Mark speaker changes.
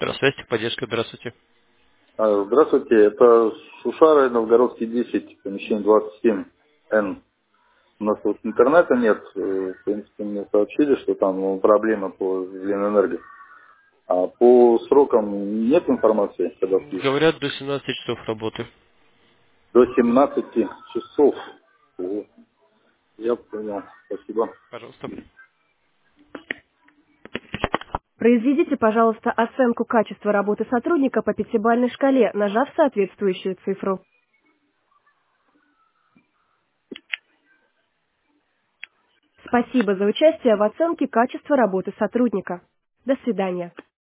Speaker 1: Связь поддержка, здравствуйте.
Speaker 2: Здравствуйте, это Шушара, Новгородский 10, помещение 27Н. У нас вот интернета нет, в принципе, мне сообщили, что там проблемы по Ленэнерго. А по срокам нет информации, когда включат?
Speaker 1: Говорят, до 17 часов работы.
Speaker 2: До 17 часов. О, я понял, спасибо.
Speaker 1: Пожалуйста.
Speaker 3: Произведите, пожалуйста, оценку качества работы сотрудника по пятибалльной шкале, нажав соответствующую цифру. Спасибо за участие в оценке качества работы сотрудника. До свидания.